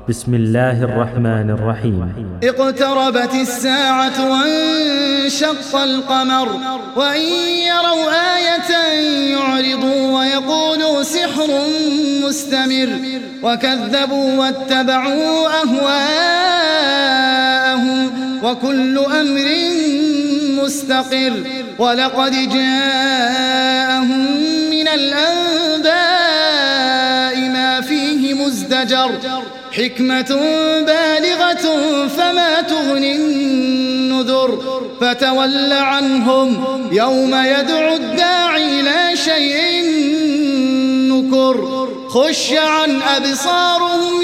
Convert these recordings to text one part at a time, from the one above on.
بسم الله الرحمن الرحيم. اقتربت الساعة وانشق القمر وإن يروا آية يعرضوا ويقولوا سحر مستمر وكذبوا واتبعوا أهواءهم وكل أمر مستقر ولقد جاءهم من الأنباء ما فيه مزدجر حكمة بالغة فما تغني النذر فتول عنهم يوم يدعو الداعي لا شيء نكر خش عن أبصارهم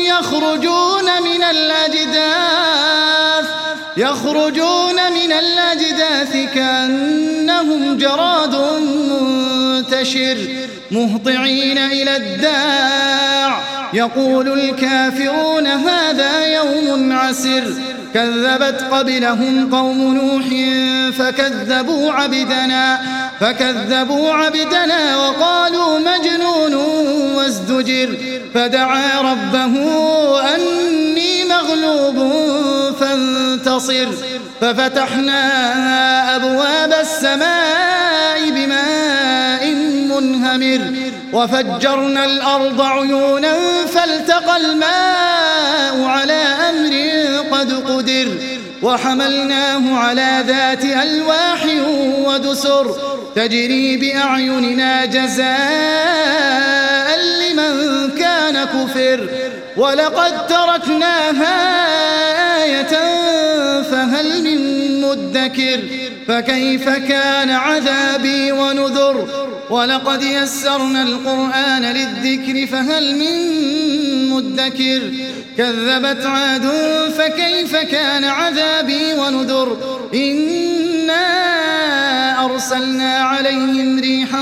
يخرجون من الأجداث كأنهم جراد منتشر مهطعين إلى الداع يقول الكافرون هذا يوم عسر كذبت قبلهم قوم نوح فكذبوا عبدنا وقالوا مجنون وازدجر فدعا ربه أني مغلوب فانتصر ففتحنا أبواب السماء بماء منهمر وفجرنا الأرض عيونا فالتقى الماء على أمر قد قدر وحملناه على ذات ألواح ودسر تجري بأعيننا جزاء لمن كان كفر ولقد تركناها آية فهل من مدكر فكيف كان عذابي ونذر ولقد يسرنا القرآن للذكر فهل من مدكر كذبت عاد فكيف كان عذابي ونذر إنا أرسلنا عليهم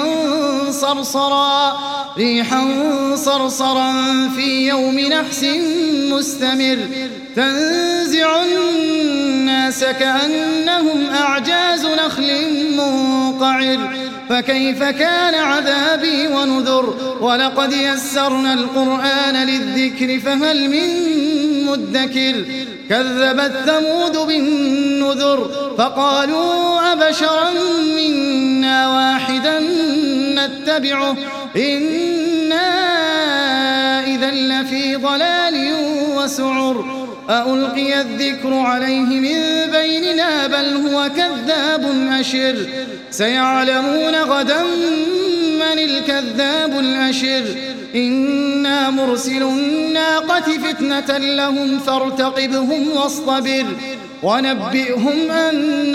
ريحا صرصرا في يوم نحس مستمر تنزع الناس كأنهم أعجاز نخل منقعر فكيف كان عذابي ونذر ولقد يسرنا القرآن للذكر فهل من مدكر كذبت ثمود بالنذر فقالوا أبشرا منا واحدا نتبعه إنا إذا لفي ضلال وسعر ألقي الذكر عليه من بيننا بل هو كذاب أشر سيعلمون غدا من الكذاب الأشر إنا مرسل الناقة فتنة لهم فارتقبهم واصطبر ونبئهم أن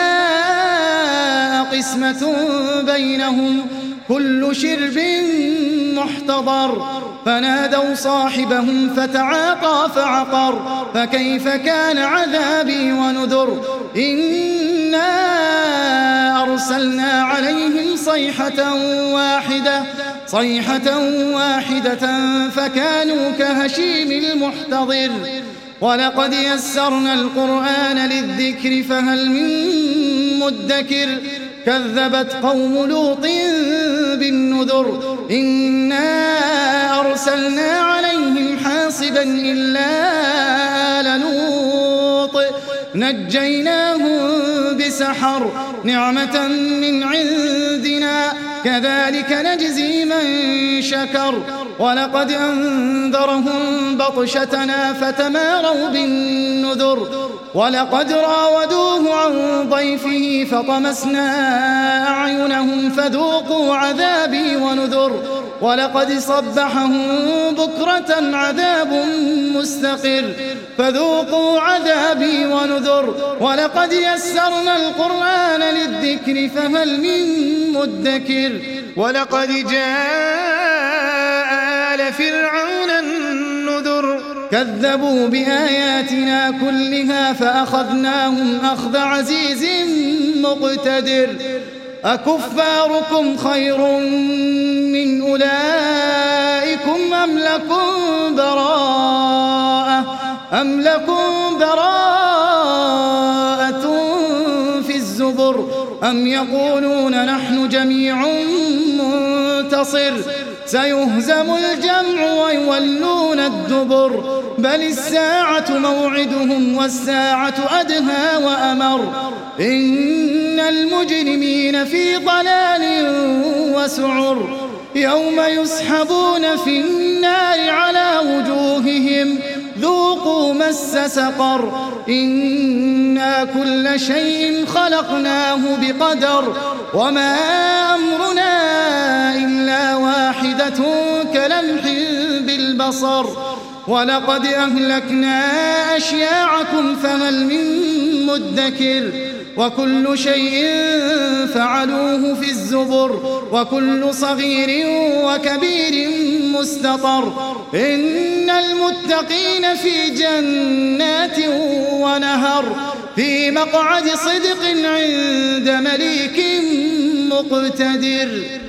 الماء قسمة بينهم كل شرب محتضر فنادوا صاحبهم فتعاطى فعقر فكيف كان عذابي ونذر إنا أرسلنا عليهم صيحة واحدة فكانوا كهشيم المحتضر ولقد يسرنا القرآن للذكر فهل من مدكر كذبت قوم لوط بالنذر إنا أرسلنا عليهم حاصبا إلا آل لوط نجيناهم بسحر نعمة من عندنا كذلك نجزي من شكر ولقد أنذرهم بطشتنا فتماروا بالنذر ولقد راودوه عن ضيفه فطمسنا أعينهم فذوقوا عذابي ونذر ولقد صبحهم بكرة عذاب مستقر فذوقوا عذابي ونذر ولقد يسرنا القرآن للذكر فهل من مدكر ولقد جاء آل فرعون النذر كذبوا بآياتنا كلها فأخذناهم أخذ عزيز مقتدر أكفاركم خير من أولئكم أم لكم براءة في الزبر أم يقولون نحن جميع منتصر سيهزم الجمع ويولون الدبر بل الساعة موعدهم والساعة أدهى وأمر إن المجرمين في ضلال وسعر يوم يسحبون في النار على وجوههم ذوقوا مس سقر إنا كل شيء خلقناه بقدر وما أمرنا إلا واحدة كلمح بالبصر ولقد أهلكنا أشياعكم فهل من مدكر وكل شيء فعلوه في الزبر وكل صغير وكبير مستطر إن المتقين في جنات ونهر في مقعد صدق عند مليك مقتدر.